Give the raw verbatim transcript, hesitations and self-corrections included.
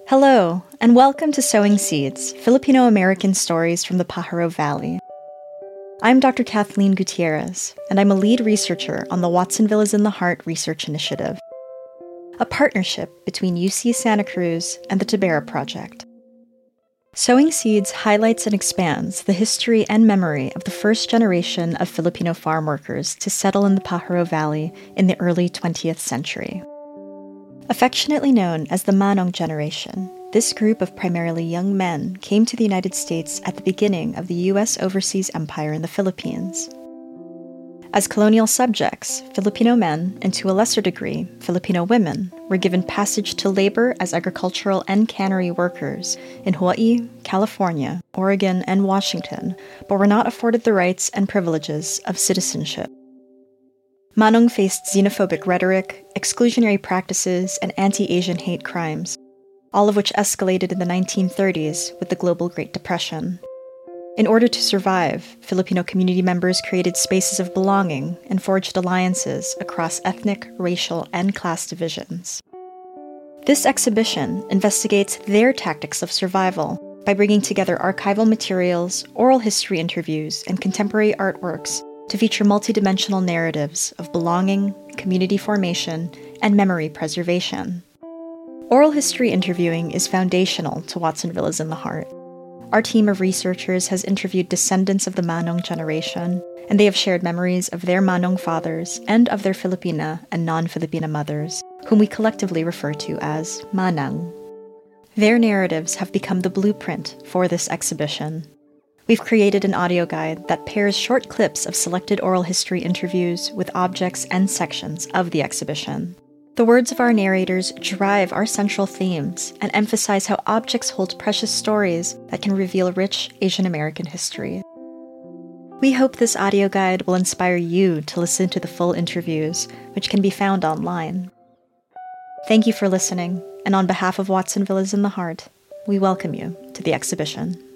Hello, and welcome to Sowing Seeds, Filipino-American Stories from the Pajaro Valley. I'm Doctor Kathleen Gutierrez, and I'm a lead researcher on the Watsonville is in the Heart Research Initiative, a partnership between U C Santa Cruz and the Tabara Project. Sowing Seeds highlights and expands the history and memory of the first generation of Filipino farm workers to settle in the Pajaro Valley in the early twentieth century. Affectionately known as the Manong generation, this group of primarily young men came to the United States at the beginning of the U S overseas empire in the Philippines. As colonial subjects, Filipino men, and to a lesser degree, Filipino women, were given passage to labor as agricultural and cannery workers in Hawaii, California, Oregon, and Washington, but were not afforded the rights and privileges of citizenship. Manong faced xenophobic rhetoric, exclusionary practices, and anti-Asian hate crimes, all of which escalated in the nineteen thirties with the global Great Depression. In order to survive, Filipino community members created spaces of belonging and forged alliances across ethnic, racial, and class divisions. This exhibition investigates their tactics of survival by bringing together archival materials, oral history interviews, and contemporary artworks to feature multidimensional narratives of belonging, community formation, and memory preservation. Oral history interviewing is foundational to Watsonville is in the Heart. Our team of researchers has interviewed descendants of the Manong generation, and they have shared memories of their Manong fathers and of their Filipina and non-Filipina mothers, whom we collectively refer to as Manang. Their narratives have become the blueprint for this exhibition. We've created an audio guide that pairs short clips of selected oral history interviews with objects and sections of the exhibition. The words of our narrators drive our central themes and emphasize how objects hold precious stories that can reveal rich Asian American history. We hope this audio guide will inspire you to listen to the full interviews, which can be found online. Thank you for listening, and on behalf of Watsonville is in the Heart, we welcome you to the exhibition.